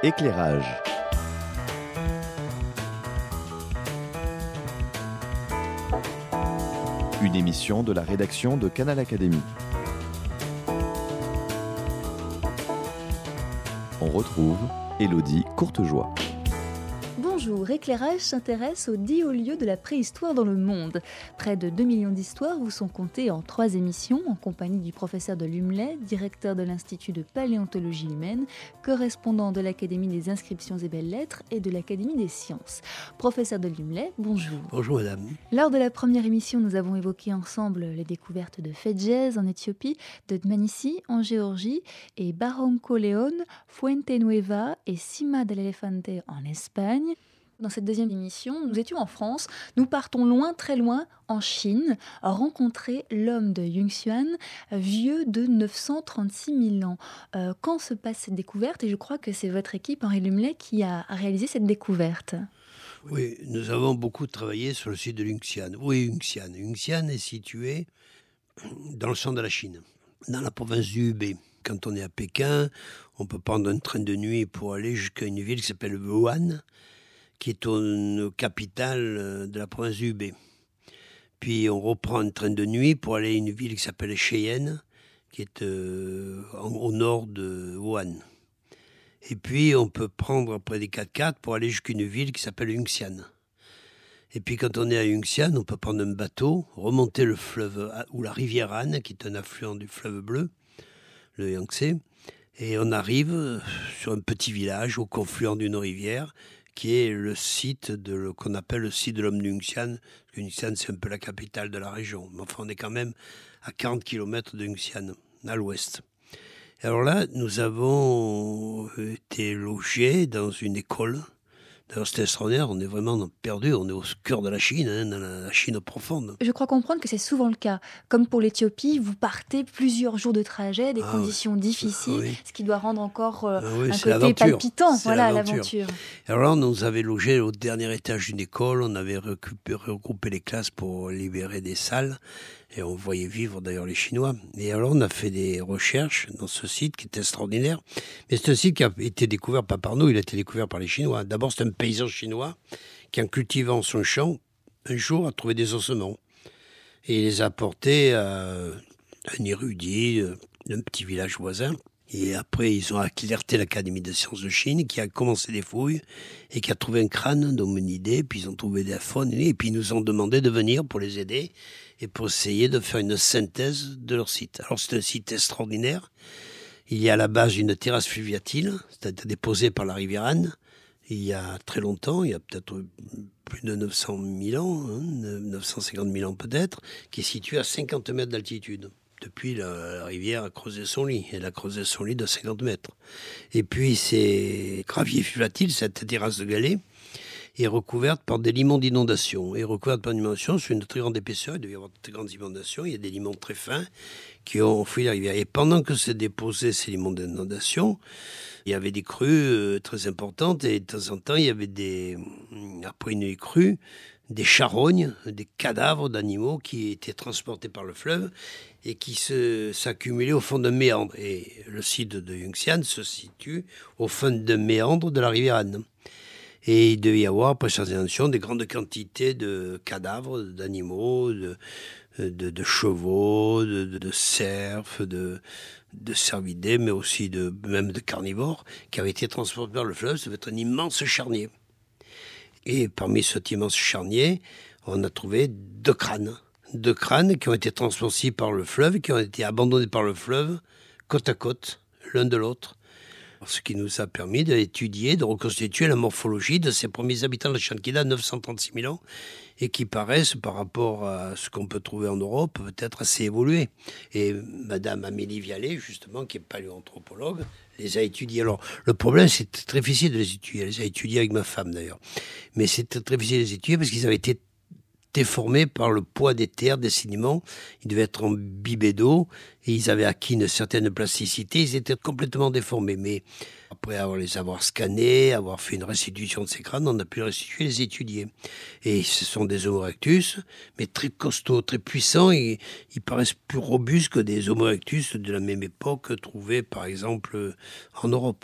Éclairage. Une émission de la rédaction de Canal Académie. On retrouve Élodie Courtejoie. Bonjour, Éclairage s'intéresse aux 10 hauts lieux de la préhistoire dans le monde. Près de 2 millions d'histoires vous sont contées en 3 émissions, en compagnie du professeur de Lumley, directeur de l'Institut de paléontologie humaine, correspondant de l'Académie des inscriptions et belles-lettres et de l'Académie des sciences. Professeur de Lumley, bonjour. Bonjour madame. Lors de la première émission, nous avons évoqué ensemble les découvertes de Fedjez en Éthiopie, de Dmanisi en Géorgie et Barranco León, Fuente Nueva et Cima del Elefante en Espagne. Dans cette deuxième émission, nous étions en France. Nous partons loin, très loin, en Chine, rencontrer l'homme de Yunxian, vieux de 936 000 ans. Quand se passe cette découverte? Et je crois que c'est votre équipe, Henri Lumley, qui a réalisé cette découverte. Oui, nous avons beaucoup travaillé sur le site de Yunxian. Où est Yunxian? Yunxian est situé dans le centre de la Chine, dans la province du Hubei. Quand on est à Pékin, on peut prendre un train de nuit pour aller jusqu'à une ville qui s'appelle Wuhan, qui est une capitale de la province du Hubei. Puis on reprend un train de nuit pour aller à une ville qui s'appelle Cheyenne, qui est au nord de Wuhan. Et puis on peut prendre après des 4x4 pour aller jusqu'à une ville qui s'appelle Yunxian. Et puis quand on est à Yunxian, on peut prendre un bateau, remonter le fleuve ou la rivière Han, qui est un affluent du fleuve bleu, le Yangtze, et on arrive sur un petit village au confluent d'une rivière, qui est le site qu'on appelle le site de l'homme de Yunxian. Yunxian, c'est un peu la capitale de la région. Mais enfin, on est quand même à 40 km de Yunxian, à l'ouest. Et alors là, nous avons été logés dans une école. D'ailleurs, c'était extraordinaire, on est vraiment perdu, on est au cœur de la Chine, dans la Chine profonde. Je crois comprendre que c'est souvent le cas. Comme pour l'Éthiopie, vous partez plusieurs jours de trajet, des conditions difficiles, ce qui doit rendre encore un côté palpitant à l'aventure. Alors là, on nous avait logés au dernier étage d'une école, on avait regroupé les classes pour libérer des salles, et on voyait vivre d'ailleurs les Chinois. Et alors on a fait des recherches dans ce site qui est extraordinaire. Mais c'est un site qui a été découvert pas par nous, il a été découvert par les Chinois. D'abord c'est un paysan chinois qui, en cultivant son champ, un jour a trouvé des ossements. Et il les a apportés à un érudit d'un petit village voisin. Et après, ils ont alerté l'Académie des sciences de Chine, qui a commencé des fouilles et qui a trouvé un crâne d'hominidé, puis ils ont trouvé des faunes, et puis ils nous ont demandé de venir pour les aider et pour essayer de faire une synthèse de leur site. Alors c'est un site extraordinaire. Il y a à la base une terrasse fluviatile, c'est-à-dire déposée par la rivière Han, il y a très longtemps, il y a peut-être plus de 900 000 ans, 950 000 ans peut-être, qui est située à 50 mètres d'altitude. Depuis, la rivière a creusé son lit. Elle a creusé son lit de 50 mètres. Et puis, ces graviers fluviatiles, cette terrasse de galets, est recouverte par des limons d'inondation. Et recouverte par une inondation sur une très grande épaisseur. Il devait y avoir de très grandes inondations. Il y a des limons très fins qui ont fui la rivière. Et pendant que se déposaient ces limons d'inondation, il y avait des crues très importantes. Et de temps en temps, il y avait après une crue, des charognes, des cadavres d'animaux qui étaient transportés par le fleuve et qui s'accumulaient au fond d'un méandre. Et le site de Yunxian se situe au fond d'un méandre de la rivière Han. Et il devait y avoir, après cette inondation, des grandes quantités de cadavres d'animaux, de chevaux, de cerfs, de cervidés, mais aussi même de carnivores, qui avaient été transportés par le fleuve. Ça va être un immense charnier. Et parmi cet immense charnier, on a trouvé deux crânes qui ont été transportés par le fleuve, qui ont été abandonnés par le fleuve, côte à côte, l'un de l'autre. Ce qui nous a permis d'étudier, de reconstituer la morphologie de ces premiers habitants de la Chine, qui a 936 000 ans, et qui paraissent, par rapport à ce qu'on peut trouver en Europe, peut-être assez évolués. Et Madame Amélie Vialet, justement, qui est paléoanthropologue, les a étudiés. Alors, le problème, c'était très difficile de les étudier. Elle les a étudiés avec ma femme, d'ailleurs. Mais c'était très difficile de les étudier parce qu'ils avaient été déformés par le poids des terres, des sédiments. Ils devaient être imbibés d'eau et ils avaient acquis une certaine plasticité. Ils étaient complètement déformés. Mais après les avoir scannés, avoir fait une restitution de ces crânes, on a pu les restituer, les étudier. Et ce sont des Homo erectus, mais très costauds, très puissants. Et ils paraissent plus robustes que des Homo erectus de la même époque trouvés, par exemple, en Europe.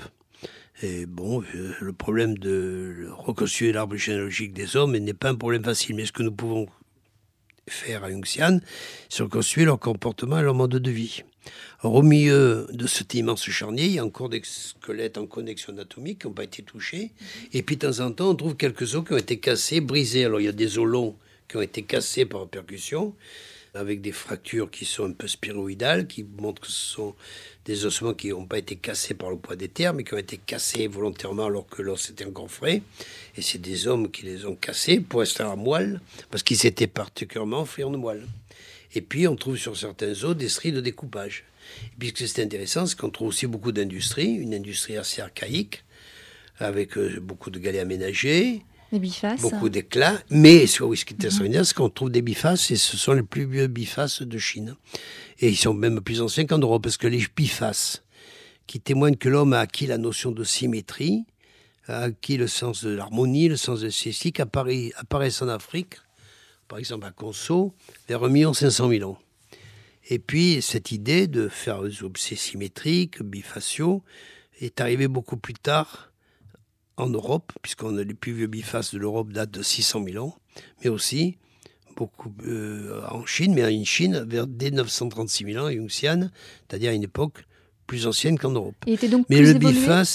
Et bon, le problème de reconstituer l'arbre généalogique des hommes n'est pas un problème facile. Mais ce que nous pouvons faire à Yunxian, c'est reconstituer leur comportement et leur mode de vie. Alors, au milieu de cet immense charnier, il y a encore des squelettes en connexion anatomique qui n'ont pas été touchés. Et puis, de temps en temps, on trouve quelques os qui ont été cassés, brisés. Alors, il y a des os longs qui ont été cassés par percussion, avec des fractures qui sont un peu spiroïdales, qui montrent que ce sont des ossements qui n'ont pas été cassés par le poids des terres, mais qui ont été cassés volontairement alors que l'os était encore frais. Et c'est des hommes qui les ont cassés pour rester en moelle, parce qu'ils étaient particulièrement friands de moelle. Et puis, on trouve sur certains os des stries de découpage. Et puis, ce qui est intéressant, c'est qu'on trouve aussi beaucoup d'industries, une industrie assez archaïque, avec beaucoup de galets aménagés, des bifaces. Beaucoup d'éclats. Mais ce qui est extraordinaire, c'est qu'on trouve des bifaces, et ce sont les plus vieux bifaces de Chine. Et ils sont même plus anciens qu'en Europe, parce que les bifaces, qui témoignent que l'homme a acquis la notion de symétrie, a acquis le sens de l'harmonie, le sens de l'esthétique, apparaissent en Afrique, par exemple à Conso, vers 1 500 000 ans. Et puis, cette idée de faire des objets symétriques, bifaciaux, est arrivée beaucoup plus tard en Europe, puisqu'on a les plus vieux bifaces de l'Europe datent de 600 000 ans, mais aussi beaucoup en Chine, mais en Chine, dès 936 000 ans, à Yunxian, c'est-à-dire à une époque plus ancienne qu'en Europe. Il était donc mais plus le évolué. biface,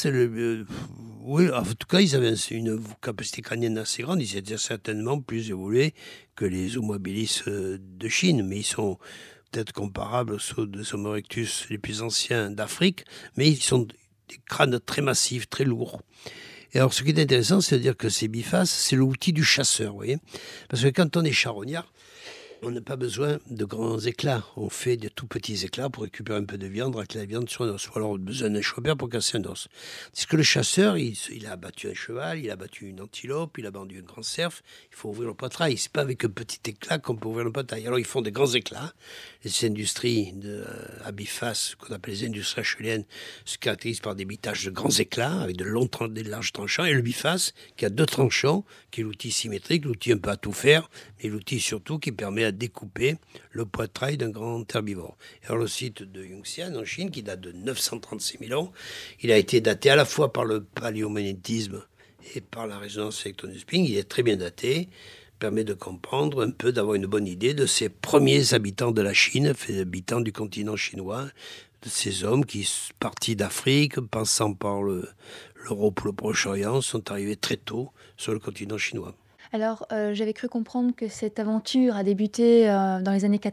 oui, en tout cas, ils avaient une capacité crânienne assez grande, ils étaient certainement plus évolués que les Homo habilis de Chine, mais ils sont peut-être comparables aux Homo erectus les plus anciens d'Afrique, mais ils sont des crânes très massifs, très lourds. Et alors, ce qui est intéressant, c'est de dire que ces bifaces, c'est l'outil du chasseur, vous voyez. Parce que quand on est charognard, on n'a pas besoin de grands éclats. On fait de tout petits éclats pour récupérer un peu de viande, racler la viande sur un os. Ou alors, on a besoin d'un chopper pour casser un os. C'est que le chasseur, il a abattu un cheval, il a abattu une antilope, il a vendu un grand cerf. Il faut ouvrir le poitrail. C'est pas avec un petit éclat qu'on peut ouvrir le poitrail. Alors, ils font des grands éclats. Les industries à bifaces, qu'on appelle les industries acheuliennes, se caractérisent par des bitages de grands éclats, avec des larges tranchants. Et le biface, qui a 2 tranchants, qui est l'outil symétrique, l'outil un peu à tout faire, mais l'outil surtout qui permet à découper le poitrail d'un grand herbivore. Et alors le site de Yunxian en Chine, qui date de 936 000 ans, il a été daté à la fois par le paléomagnétisme et par la résonance électron-spin. Il est très bien daté, permet de comprendre un peu, d'avoir une bonne idée de ces premiers habitants de la Chine, habitants du continent chinois, de ces hommes qui, partis d'Afrique, passant par l'Europe ou le Proche-Orient, sont arrivés très tôt sur le continent chinois. Alors, j'avais cru comprendre que cette aventure a débuté dans les années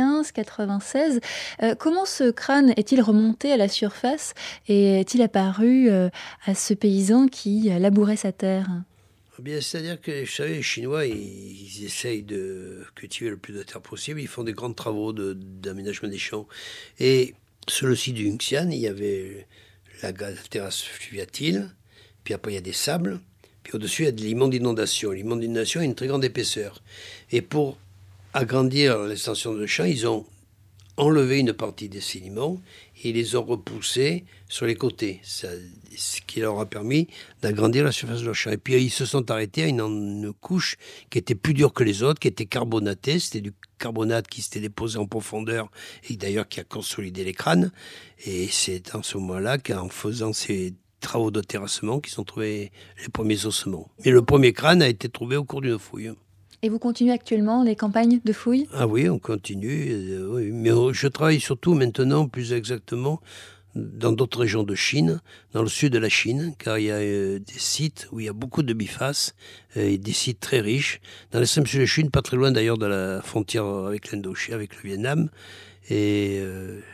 95-96. Comment ce crâne est-il remonté à la surface et est-il apparu à ce paysan qui labourait sa terre ? Bien, c'est-à-dire que, vous savez, les Chinois, ils essayent de cultiver le plus de terre possible. Ils font des grands travaux d'aménagement des champs. Et sur le site du Yunxian, il y avait la terrasse fluviatile, puis après il y a des sables, puis au-dessus il y a de l'immonde inondation. L'immonde inondation a une très grande épaisseur. Et pour agrandir l'extension de champ, ils ont enlevé une partie des sédiments et ils les ont repoussés sur les côtés, ce qui leur a permis d'agrandir la surface de leur champ. Et puis ils se sont arrêtés à une couche qui était plus dure que les autres, qui était carbonatée. C'était du carbonate qui s'était déposé en profondeur et d'ailleurs qui a consolidé les crânes. Et c'est en ce moment-là qu'en faisant ces travaux de terrassement qu'ils ont trouvé les premiers ossements. Mais le premier crâne a été trouvé au cours d'une fouille. Et vous continuez actuellement les campagnes de fouilles ? Ah oui, on continue. Oui. Mais je travaille surtout maintenant, plus exactement, dans d'autres régions de Chine, dans le sud de la Chine, car il y a des sites où il y a beaucoup de bifaces, et des sites très riches. Dans l'extrême sud de la Chine, pas très loin d'ailleurs de la frontière avec l'Indochine, avec le Vietnam. Et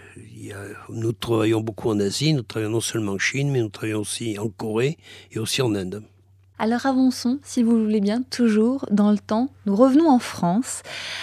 nous travaillons beaucoup en Asie, nous travaillons non seulement en Chine, mais nous travaillons aussi en Corée et aussi en Inde. Alors avançons, si vous voulez bien, toujours dans le temps. Nous revenons en France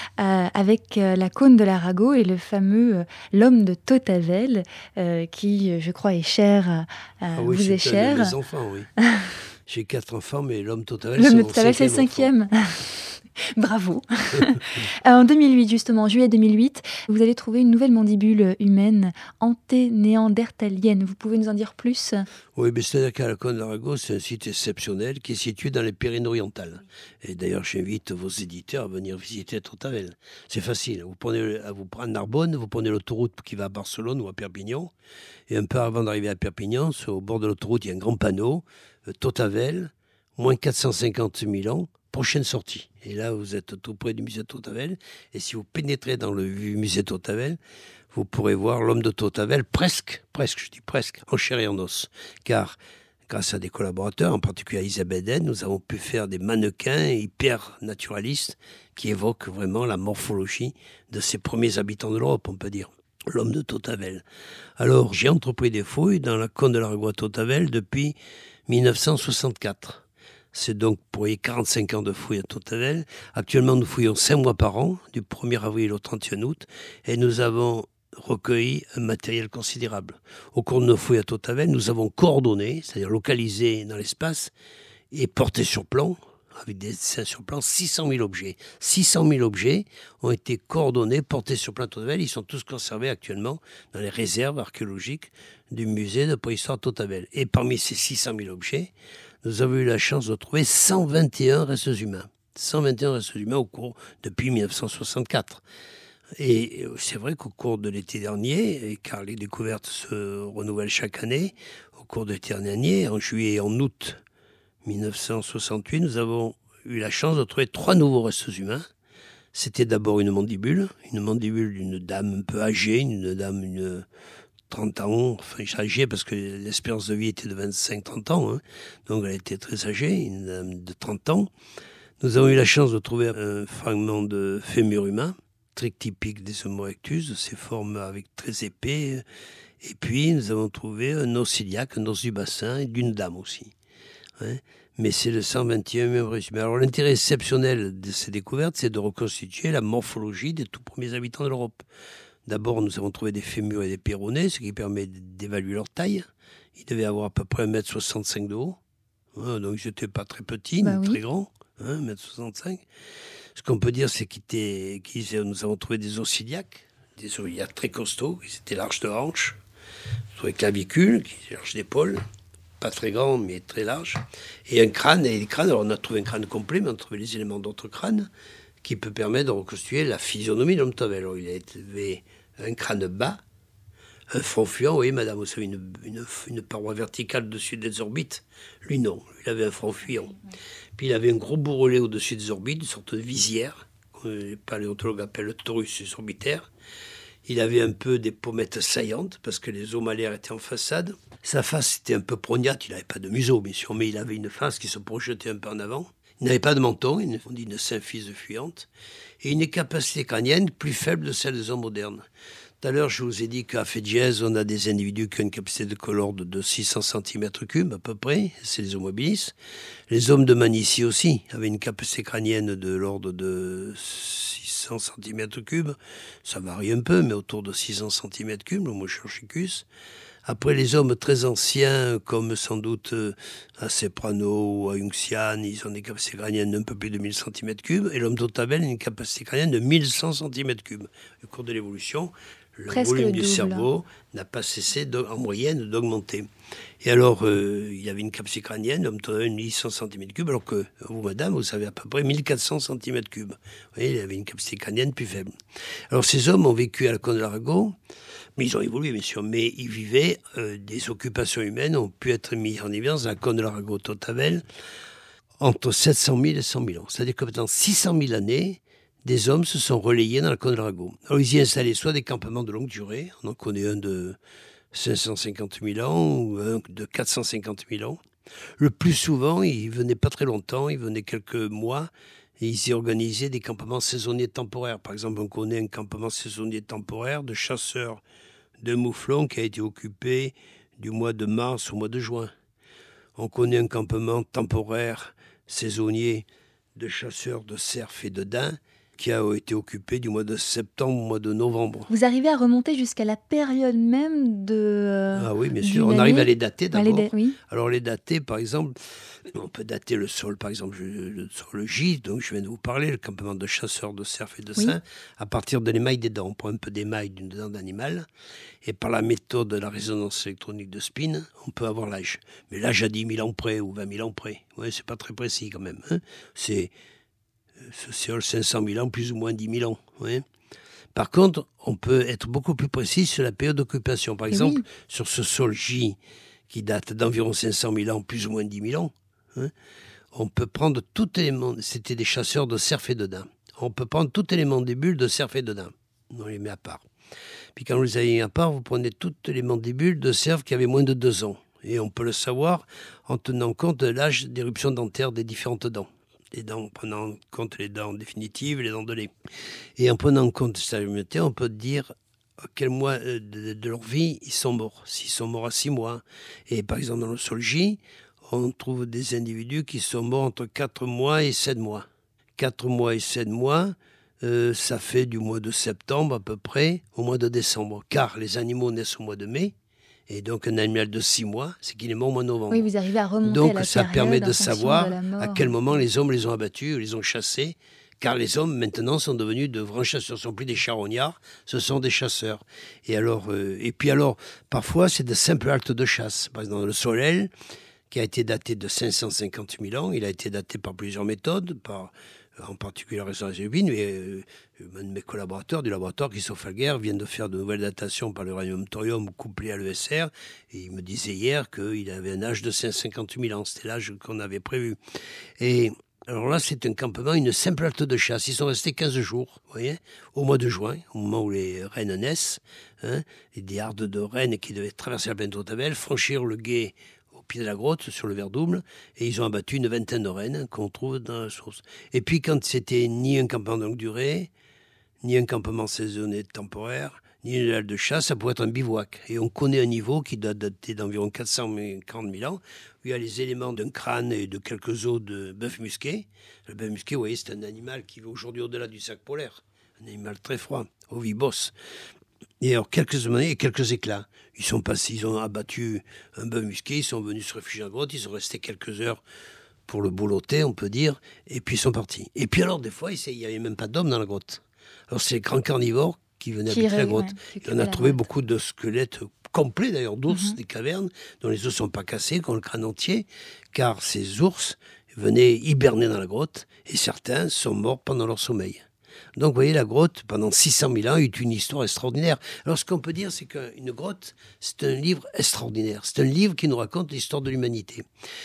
avec la cône de l'Arago et le fameux l'homme de Tautavel, qui, je crois, est cher, oui, vous est cher. Mes enfants, oui. J'ai 4 enfants, mais l'homme Tautavel, l'homme de Tautavel, c'est le 5e. Bravo. En 2008, justement, en juillet 2008, vous avez trouvé une nouvelle mandibule humaine anténéandertalienne. Vous pouvez nous en dire plus ? Oui, mais c'est-à-dire qu'à la Côte d'Arago, c'est un site exceptionnel qui est situé dans les Pyrénées-Orientales. Et d'ailleurs, j'invite vos éditeurs à venir visiter Tautavel. C'est facile. Vous prenez Narbonne, vous prenez l'autoroute qui va à Barcelone ou à Perpignan. Et un peu avant d'arriver à Perpignan, au bord de l'autoroute, il y a un grand panneau, Tautavel, moins 450 000 ans. Prochaine sortie. Et là, vous êtes tout près du musée de Tautavel. Et si vous pénétrez dans le musée de Tautavel, vous pourrez voir l'homme de Tautavel presque, en chair et en os. Car, grâce à des collaborateurs, en particulier à Isabelle Den, nous avons pu faire des mannequins hyper naturalistes qui évoquent vraiment la morphologie de ces premiers habitants de l'Europe, on peut dire. L'homme de Tautavel. Alors, j'ai entrepris des fouilles dans la Côte de l'Arago à Tautavel depuis 1964. C'est donc pour les 45 ans de fouilles à Tautavel. Actuellement, nous fouillons 5 mois par an, du 1er avril au 31 août, et nous avons recueilli un matériel considérable. Au cours de nos fouilles à Tautavel, nous avons coordonné, c'est-à-dire localisé dans l'espace, et porté sur plan, avec des dessins sur plan, 600 000 objets. 600 000 objets ont été coordonnés, portés sur plan Tautavel. Ils sont tous conservés actuellement dans les réserves archéologiques du musée de préhistoire Tautavel. Et parmi ces 600 000 objets, nous avons eu la chance de trouver 121 restes humains. 121 restes humains depuis 1964. Et c'est vrai qu'au cours de l'été dernier, car les découvertes se renouvellent chaque année, au cours de l'été dernier, en juillet et en août 1968, nous avons eu la chance de trouver 3 nouveaux restes humains. C'était d'abord une mandibule d'une dame un peu âgée, une dame 30 ans, enfin âgée parce que l'espérance de vie était de 25-30 ans, hein. Donc elle était très âgée, une dame de 30 ans. Nous avons eu la chance de trouver un fragment de fémur humain, très typique des Homo erectus, de ces formes avec très épais. Et puis nous avons trouvé un os iliaque, un os du bassin, et d'une dame aussi. Hein. Mais c'est le 121e résumé. Alors l'intérêt exceptionnel de ces découvertes, c'est de reconstituer la morphologie des tout premiers habitants de l'Europe. D'abord, nous avons trouvé des fémurs et des péronés, ce qui permet d'évaluer leur taille. Ils devaient avoir à peu près 1,65 m de haut. Hein, donc ils n'étaient pas très petits, ni très grands. 1,65 m. Ce qu'on peut dire, c'est nous avons trouvé des os iliaques, très costauds, qui étaient larges de hanches. Nous avons des clavicules, qui étaient larges d'épaule. Pas très grand, mais très large. Et un crâne, alors on a trouvé un crâne complet, mais on a trouvé les éléments d'autres crânes, qui peut permettre de reconstituer la physionomie de l'homme Tautavel. Alors il avait un crâne bas, un front fuyant, vous voyez madame, vous savez, une paroi verticale au-dessus des orbites. Lui non, il avait un front fuyant. Puis il avait un gros bourrelet au-dessus des orbites, une sorte de visière, que les paléontologues appellent le torus orbitaire. Il avait un peu des pommettes saillantes, parce que les os malaires étaient en façade. Sa face était un peu prognate, il n'avait pas de museau, bien sûr, mais il avait une face qui se projetait un peu en avant. Il n'avait pas de menton, on dit une symphyse fuyante, et une capacité crânienne plus faible de celle des hommes modernes. Tout à l'heure, je vous ai dit qu'à Fedjez, on a des individus qui ont une capacité de colorde de 600 cm3 à peu près, c'est les Homo habilis. Les hommes de Manici aussi avaient une capacité crânienne de l'ordre de 600 cm3, ça varie un peu, mais autour de 600 cm3, l'Homo erectus. Après, les hommes très anciens, comme sans doute à Ceprano ou à Yunxian, ils ont des capacités crâniennes d'un peu plus de 1000 cm3, et l'homme Tautavel a une capacité crânienne de 1100 cm3. Au cours de l'évolution, le volume du cerveau n'a pas cessé en moyenne d'augmenter. Et alors, il avait une capacité crânienne, l'homme Tautavel, 1100 cm3, alors que vous, madame, vous avez à peu près 1400 cm3. Vous voyez, il avait une capacité crânienne plus faible. Alors, ces hommes ont vécu à la Côte de l'Arago, mais ils ont évolué, bien sûr, mais ils vivaient, des occupations humaines ont pu être mises en évidence dans la Côte de l'Arago Tautavel entre 700 000 et 100 000 ans. C'est-à-dire que pendant 600 000 années, des hommes se sont relayés dans la Côte de l'Arago. Alors ils y installaient soit des campements de longue durée, on en connaît un de 550 000 ans ou un de 450 000 ans. Le plus souvent, ils venaient pas très longtemps, ils venaient quelques mois, et ils y organisaient des campements saisonniers temporaires. Par exemple, on connaît un campement saisonnier temporaire de chasseurs de mouflons qui a été occupé du mois de mars au mois de juin. On connaît un campement temporaire saisonnier de chasseurs de cerfs et de daims qui a été occupé du mois de septembre au mois de novembre. Vous arrivez à remonter jusqu'à la période même de... Ah oui, bien sûr. On arrive à les dater d'abord. Oui. Alors les dater, par exemple, on peut dater le sol, par exemple, le sol J, donc je viens de vous parler, le campement de chasseurs, de cerfs et de saims, à partir de l'émail des dents. On prend un peu d'émail d'une dent d'animal, et par la méthode de la résonance électronique de spin, on peut avoir l'âge. Mais l'âge à 10 000 ans près ou 20 000 ans près. Oui, c'est pas très précis quand même. Hein. C'est ce sol 500 000 ans, plus ou moins 10 000 ans. Oui. Par contre, on peut être beaucoup plus précis sur la période d'occupation. Par exemple, sur ce sol J, qui date d'environ 500 000 ans, plus ou moins 10 000 ans, hein, on peut prendre tout élément, c'était des chasseurs de cerfs et de daims, on peut prendre tout élément des bulles de cerfs et de daims, on les met à part. Puis quand vous les avez mis à part, vous prenez tout les mandibules de cerfs qui avaient moins de 2 ans. Et on peut le savoir en tenant compte de l'âge d'éruption dentaire des différentes dents. Les dents, en prenant en compte les dents définitives, les dents de lait. Et en prenant en compte cette immunité, on peut dire à quel mois de leur vie ils sont morts. S'ils sont morts à 6 mois. Et par exemple, dans le sol J, on trouve des individus qui sont morts entre 4 mois et 7 mois. 4 mois et 7 mois, ça fait du mois de septembre à peu près au mois de décembre. Car les animaux naissent au mois de mai. Et donc un animal de 6 mois, c'est qu'il est mort au mois de novembre. Oui, vous arrivez à remonter donc à la ça permet de savoir de à quel moment les hommes les ont abattus, les ont chassés, car les hommes maintenant sont devenus de vrais chasseurs, ce ne sont plus des charognards, ce sont des chasseurs. Et puis parfois c'est de simples haltes de chasse. Par exemple, le Solel, qui a été daté de 550 000 ans, il a été daté par plusieurs méthodes, en particulier la résonance urbaine, mais un de mes collaborateurs du laboratoire, Christophe Falguer, vient de faire de nouvelles datations par l'uranium thorium couplé à l'ESR, et il me disait hier qu'il avait un âge de 550 000 ans, c'était l'âge qu'on avait prévu. Et alors là, c'est un campement, une simple halte de chasse. Ils sont restés 15 jours, vous voyez, au mois de juin, au moment où les rennes naissent, et des hardes de rennes qui devaient traverser la plaine d'Hautavelle, franchir le gué au pied de la grotte, sur le Verdouble, et ils ont abattu une vingtaine de rennes qu'on trouve dans la source. Et puis quand c'était ni un campement de longue durée, ni un campement saisonnier temporaire, ni une halte de chasse, ça pourrait être un bivouac. Et on connaît un niveau qui doit dater d'environ 440 000 ans, où il y a les éléments d'un crâne et de quelques os de bœuf musqué. Le bœuf musqué, vous voyez, c'est un animal qui vit aujourd'hui au-delà du cercle polaire, un animal très froid, ovibos. Et alors, quelques années et quelques éclats. Ils sont passés, ils ont abattu un bœuf musqué, ils sont venus se réfugier en grotte, ils sont restés quelques heures pour le boulotter, on peut dire, et puis ils sont partis. Et puis alors, des fois, il n'y avait même pas d'hommes dans la grotte. Alors, c'est les grands carnivores qui venaient habiter la grotte. On a trouvé beaucoup de squelettes complets, d'ailleurs, d'ours des cavernes, dont les os ne sont pas cassés, qui ont le crâne entier, car ces ours venaient hiberner dans la grotte, et certains sont morts pendant leur sommeil. Donc, vous voyez, la grotte, pendant 600 000 ans, est une histoire extraordinaire. Alors, ce qu'on peut dire, c'est qu'une grotte, c'est un livre extraordinaire. C'est un livre qui nous raconte l'histoire de l'humanité.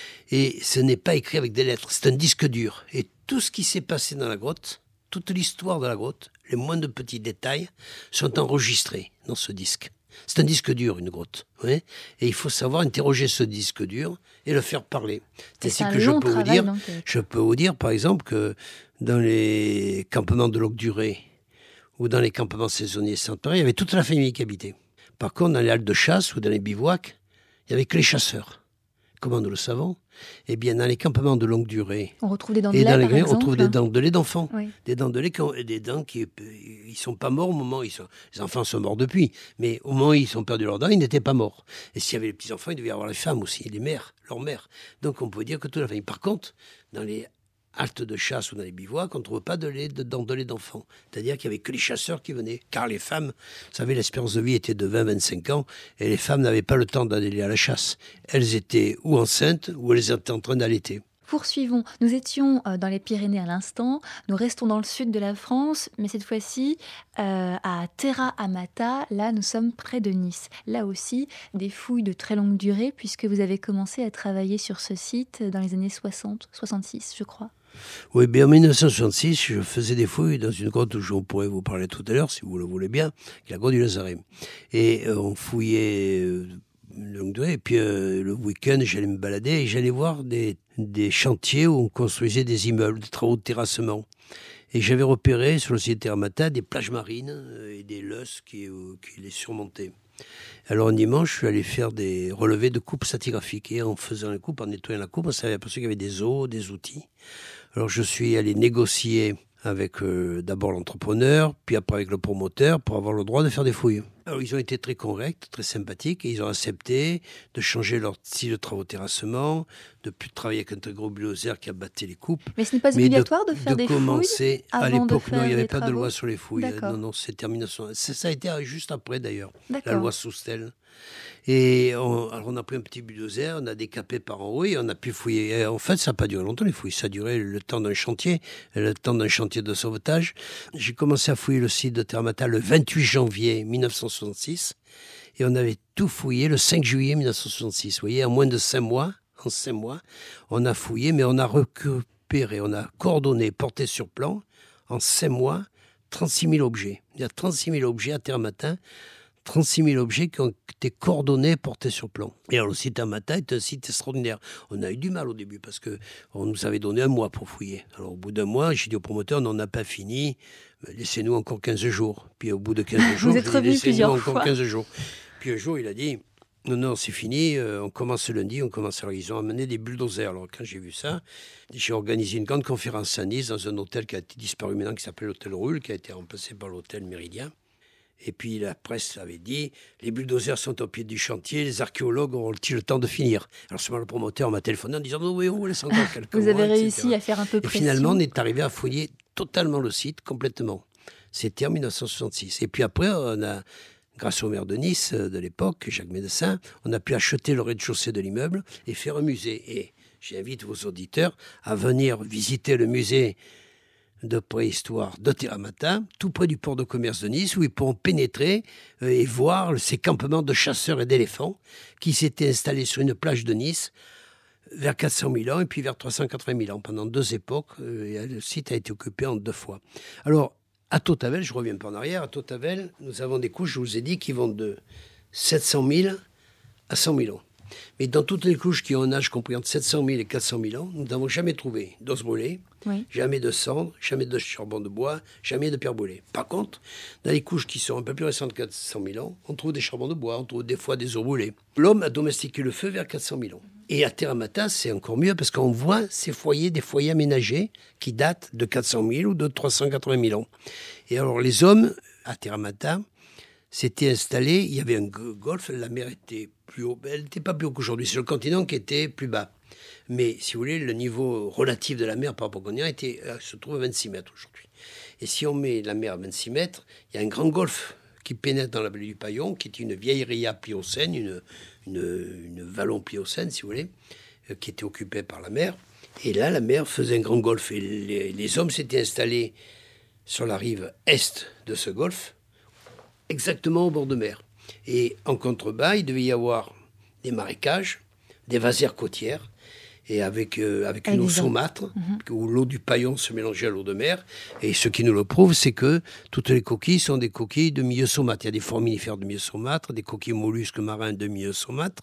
Et ce n'est pas écrit avec des lettres, c'est un disque dur. Et tout ce qui s'est passé dans la grotte, toute l'histoire de la grotte, les moindres petits détails, sont enregistrés dans ce disque. C'est un disque dur, une grotte. Oui, et il faut savoir interroger ce disque dur et le faire parler. C'est ce que je peux vous dire. Je peux vous dire, par exemple, que dans les campements de longue durée ou dans les campements saisonniers temporaires, il y avait toute la famille qui habitait. Par contre, dans les haltes de chasse ou dans les bivouacs, il n'y avait que les chasseurs. Comment nous le savons ? Eh bien, dans les campements de longue durée, on retrouve des dents de lait, par exemple, on trouve des dents de lait d'enfants, oui. Des dents de lait, des dents qui ils sont pas morts au moment où les enfants sont morts depuis, mais au moment où ils ont perdu leurs dents, ils n'étaient pas morts. Et s'il y avait les petits enfants, il devait y avoir les femmes aussi, les mères, leurs mères. Donc on peut dire que toute la famille. Par contre, dans les haltes de chasse ou dans les bivouacs, on ne trouve pas de dents de lait d'enfants. C'est-à-dire qu'il n'y avait que les chasseurs qui venaient. Car les femmes, vous savez, l'espérance de vie était de 20-25 ans et les femmes n'avaient pas le temps d'aller à la chasse. Elles étaient ou enceintes ou elles étaient en train d'allaiter. Poursuivons. Nous étions dans les Pyrénées à l'instant. Nous restons dans le sud de la France, mais cette fois-ci à Terra Amata. Là, nous sommes près de Nice. Là aussi, des fouilles de très longue durée, puisque vous avez commencé à travailler sur ce site dans les années 60, 66, je crois. Oui, bien en 1966, je faisais des fouilles dans une grotte où je pourrais vous parler tout à l'heure, si vous le voulez bien, qui est la grotte du Lazaret. Et on fouillait une longue durée, et puis le week-end, j'allais me balader et j'allais voir des chantiers où on construisait des immeubles, des travaux de terrassement. Et j'avais repéré sur le site Terra Amata des plages marines et des lœss qui les surmontaient. Alors un dimanche, je suis allé faire des relevés de coupes stratigraphiques. Et en faisant la coupe, en nettoyant la coupe, on s'est aperçu qu'il y avait des os, des outils. Alors je suis allé négocier avec d'abord l'entrepreneur, puis après avec le promoteur, pour avoir le droit de faire des fouilles. Alors ils ont été très corrects, très sympathiques, et ils ont accepté de changer leur style de travaux terrassement, de plus travailler avec un très gros bulldozer qui abattait les coupes. Mais ce n'est pas obligatoire de faire des fouilles à avant de l'époque, non, faire il n'y avait les pas de travaux. loi sur les fouilles. D'accord. Non, c'était en 1900. Ça a été juste après d'ailleurs, la D'accord. loi Soustelle. Et alors on a pris un petit bulldozer, on a décapé par en haut et on a pu fouiller. Et en fait, ça n'a pas duré longtemps les fouilles, ça a duré le temps d'un chantier de sauvetage. J'ai commencé à fouiller le site de Termata le 28 janvier 1966 et on avait tout fouillé le 5 juillet 1966. Vous voyez, en moins de 5 mois, on a fouillé, mais on a récupéré, on a coordonné, porté sur plan, en 5 mois, 36 000 objets. Il y a 36 000 objets à Termata. 36 000 objets qui ont été coordonnés, portés sur plan. Et alors le site Termata est un site extraordinaire. On a eu du mal au début parce qu'on nous avait donné 1 mois pour fouiller. Alors au bout d'1 mois, j'ai dit au promoteur, on n'a pas fini, laissez-nous encore 15 jours. Puis au bout de 15 jours, Vous êtes revenu plusieurs fois. Encore 15 jours. Puis un jour, il a dit, non, c'est fini, on commence ce lundi, on commence. Alors ils ont amené des bulldozers. Alors quand j'ai vu ça, j'ai organisé une grande conférence à Nice dans un hôtel qui a été disparu maintenant, qui s'appelait l'hôtel Ruhl, qui a été remplacé par l'hôtel Méridien. Et puis la presse avait dit, les bulldozers sont au pied du chantier, les archéologues auront-ils le temps de finir? Alors ce moment, le promoteur m'a téléphoné en disant, oui, on vous laisse encore quelques mois. Vous avez etc. réussi à faire un peu Et pression. finalement, on est arrivé à fouiller totalement le site, complètement. C'était en 1966. Et puis après, on a, grâce au maire de Nice de l'époque, Jacques Médecin, on a pu acheter le rez-de-chaussée de l'immeuble et faire un musée. Et j'invite vos auditeurs à venir visiter le musée de préhistoire de Terramata, tout près du port de commerce de Nice, où ils pourront pénétrer et voir ces campements de chasseurs et d'éléphants qui s'étaient installés sur une plage de Nice vers 400 000 ans et puis vers 380 000 ans. Pendant 2 époques, le site a été occupé en 2 fois. Alors, à Tautavel, je reviens pas en arrière, à Tautavel, nous avons des couches, je vous ai dit, qui vont de 700 000 à 100 000 ans. Mais dans toutes les couches qui ont un âge compris entre 700 000 et 400 000 ans, nous n'avons jamais trouvé d'os brûlés, jamais de cendres, jamais de charbon de bois, jamais de pierre brûlée. Par contre, dans les couches qui sont un peu plus récentes que 400 000 ans, on trouve des charbons de bois, on trouve des fois des os brûlés. L'homme a domestiqué le feu vers 400 000 ans. Et à Terramata, c'est encore mieux parce qu'on voit ces foyers, des foyers aménagés qui datent de 400 000 ou de 380 000 ans. Et alors les hommes, à Terramata, s'étaient installés, il y avait un golfe, la mer était plus haut, elle n'était pas plus haut qu'aujourd'hui, c'est le continent qui était plus bas. Mais si vous voulez, le niveau relatif de la mer par rapport au continent se trouve à 26 mètres aujourd'hui. Et si on met la mer à 26 mètres, il y a un grand golfe qui pénètre dans la vallée du Paillon, qui est une vieille ria pliocène, une vallon pliocène, si vous voulez, qui était occupée par la mer. Et là, la mer faisait un grand golfe. Et les hommes s'étaient installés sur la rive est de ce golfe, exactement au bord de mer. Et en contrebas, il devait y avoir des marécages, des vasières côtières, et avec une eau saumâtre, où l'eau du Paillon se mélangeait à l'eau de mer. Et ce qui nous le prouve, c'est que toutes les coquilles sont des coquilles de milieu saumâtre. Il y a des foraminifères de milieu saumâtre, des coquilles mollusques marins de milieu saumâtre.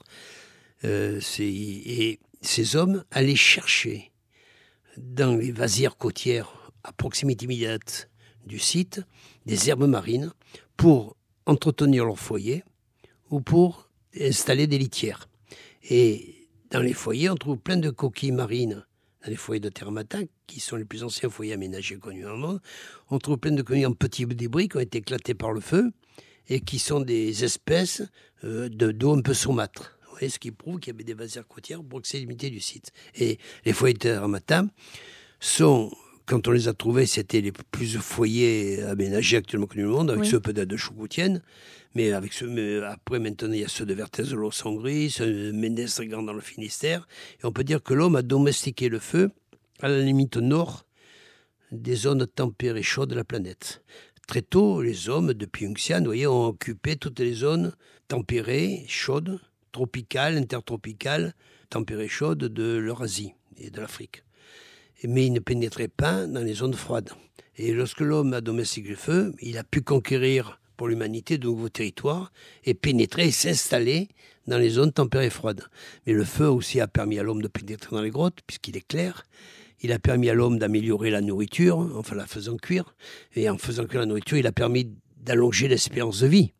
Et ces hommes allaient chercher dans les vasières côtières, à proximité immédiate du site, des herbes marines pour entretenir leur foyer ou pour installer des litières. Et dans les foyers, on trouve plein de coquilles marines. Dans les foyers de Terramata, qui sont les plus anciens foyers aménagés connus dans le monde, on trouve plein de coquilles en petits débris qui ont été éclatés par le feu et qui sont des espèces d'eau un peu saumâtre. Vous voyez, ce qui prouve qu'il y avait des vasières côtières pour proximité du site. Et les foyers de Terramata sont, quand on les a trouvés, c'était les plus foyers aménagés actuellement connus dans le monde, avec ceux peut-être de Choucoutienne, mais après, maintenant, il y a ceux de Vertès-de-Los en Hongrie, ceux de Ménès-Grand dans le Finistère. Et on peut dire que l'homme a domestiqué le feu à la limite nord des zones tempérées chaudes de la planète. Très tôt, les hommes, depuis Yunxian, vous voyez, ont occupé toutes les zones tempérées, chaudes, tropicales, intertropicales, tempérées chaudes de l'Eurasie et de l'Afrique. Mais ils ne pénétraient pas dans les zones froides. Et lorsque l'homme a domestiqué le feu, il a pu conquérir pour l'humanité de nouveaux territoires et pénétrer et s'installer dans les zones tempérées froides. Mais le feu aussi a permis à l'homme de pénétrer dans les grottes, puisqu'il est clair. Il a permis à l'homme d'améliorer la nourriture, en la faisant cuire. Et en faisant cuire la nourriture, il a permis d'allonger l'espérance de vie,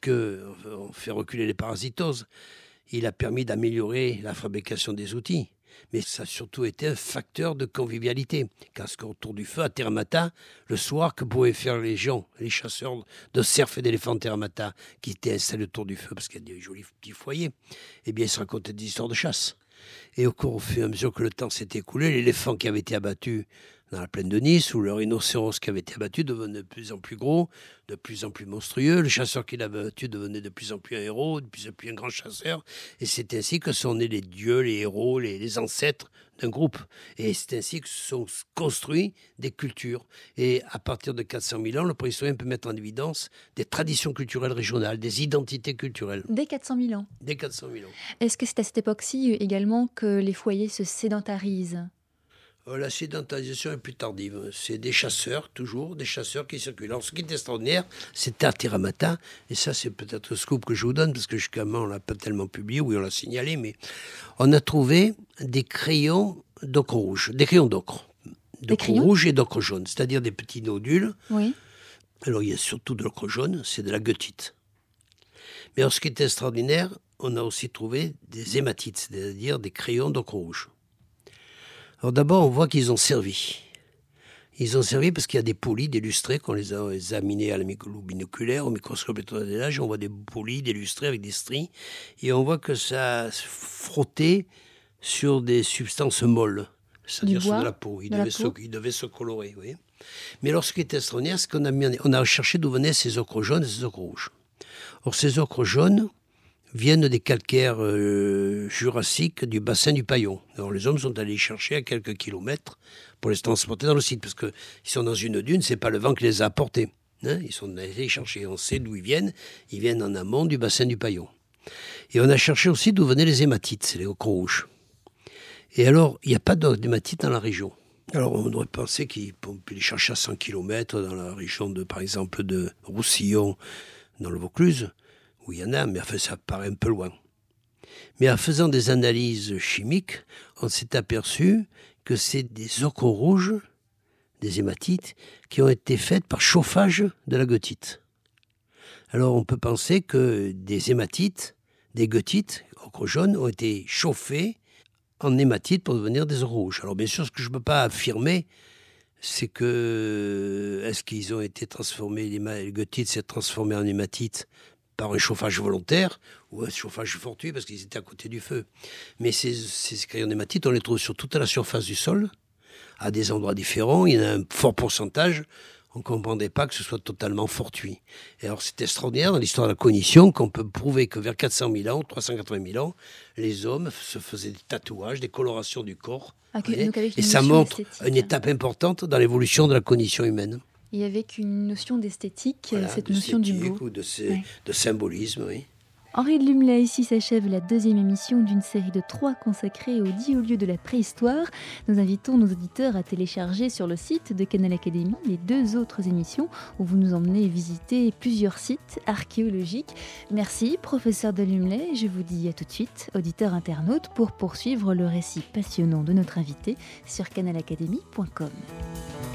puisqu'on fait reculer les parasitoses. Il a permis d'améliorer la fabrication des outils. mais ça a surtout été un facteur de convivialité. Parce qu'autour du feu, à Terramata, le soir, que pouvaient faire les gens, les chasseurs de cerfs et d'éléphants de Terramata, qui étaient installés autour du feu, parce qu'il y a des jolis petits foyers, eh bien, ils se racontaient des histoires de chasse. Et au fur et à mesure que le temps s'est écoulé, l'éléphant qui avait été abattu dans la plaine de Nice, ou le rhinocéros qui avait été abattu devenait de plus en plus gros, de plus en plus monstrueux. Le chasseur qui l'avait abattu devenait de plus en plus un héros, de plus en plus un grand chasseur. Et c'est ainsi que sont nés les dieux, les héros, les ancêtres d'un groupe. Et c'est ainsi que sont construits des cultures. Et à partir de 400 000 ans, le préhistorien peut mettre en évidence des traditions culturelles régionales, des identités culturelles. Dès 400 000 ans. Dès 400 000 ans. Est-ce que c'est à cette époque-ci également que les foyers se sédentarisent ? La sédentarisation est plus tardive. C'est des chasseurs, toujours, des chasseurs qui circulent. Alors, ce qui est extraordinaire, c'est à Terramata, et ça, c'est peut-être le scoop que je vous donne, parce que jusqu'à maintenant, on ne l'a pas tellement publié, oui, on l'a signalé, mais on a trouvé des crayons d'ocre rouge, des crayons d'ocre. D'ocre rouge et d'ocre jaune, c'est-à-dire des petits nodules. Oui. Alors, il y a surtout de l'ocre jaune, c'est de la goethite. Mais alors, ce qui est extraordinaire, on a aussi trouvé des hématites, c'est-à-dire des crayons d'ocre rouge. Alors d'abord, on voit qu'ils ont servi. Ils ont servi parce qu'il y a des polis, des lustrés, qu'on les a examinés à la binoculaire, au microscope étoilage. On voit des polis, des lustrés avec des stries. Et on voit que ça frottait sur des substances molles, c'est-à-dire sur de la peau. Ils devaient se colorer. Oui. Mais alors, ce qui est extraordinaire, c'est qu'on a cherché d'où venaient ces ocres jaunes et ces ocres rouges. Or, ces ocres jaunes viennent des calcaires jurassiques du bassin du Paillon. Alors les hommes sont allés chercher à quelques kilomètres pour les transporter dans le site, parce qu'ils sont dans une dune, c'est pas le vent qui les a apportés. Hein, ils sont allés chercher, on sait d'où ils viennent en amont du bassin du Paillon. Et on a cherché aussi d'où venaient les hématites, c'est les ocres rouges. Et alors, il n'y a pas d'hématites dans la région. Alors on aurait pensé qu'on peut les chercher à 100 km dans la région, par exemple, de Roussillon, dans le Vaucluse, où il y en a, mais enfin, ça paraît un peu loin. Mais en faisant des analyses chimiques, on s'est aperçu que c'est des ocres rouges, des hématites, qui ont été faites par chauffage de la goethite. Alors on peut penser que des hématites, des goethites, ocre jaune, ont été chauffés en hématites pour devenir des ocres rouges. Alors bien sûr, ce que je ne peux pas affirmer, c'est que est-ce qu'ils ont été transformés, les goethites s'est transformés en hématites par un chauffage volontaire ou un chauffage fortuit parce qu'ils étaient à côté du feu. Mais ces crayons d'hématite, on les trouve sur toute la surface du sol, à des endroits différents. Il y en a un fort pourcentage. On ne comprendrait pas que ce soit totalement fortuit. Et alors c'est extraordinaire dans l'histoire de la cognition qu'on peut prouver que vers 400 000 ans, 380 000 ans, les hommes se faisaient des tatouages, des colorations du corps. Et ça montre une étape importante dans l'évolution de la cognition humaine. Et avec une notion d'esthétique, voilà, cette notion du beau. Ou de symbolisme, oui. Henri de Lumley, ici s'achève la deuxième émission d'une série de 3 consacrée aux 10 hauts lieux de la préhistoire. Nous invitons nos auditeurs à télécharger sur le site de Canal Académie les 2 autres émissions où vous nous emmenez visiter plusieurs sites archéologiques. Merci, professeur de Lumley. Je vous dis à tout de suite, auditeurs internautes, pour poursuivre le récit passionnant de notre invité sur canalacadémie.com.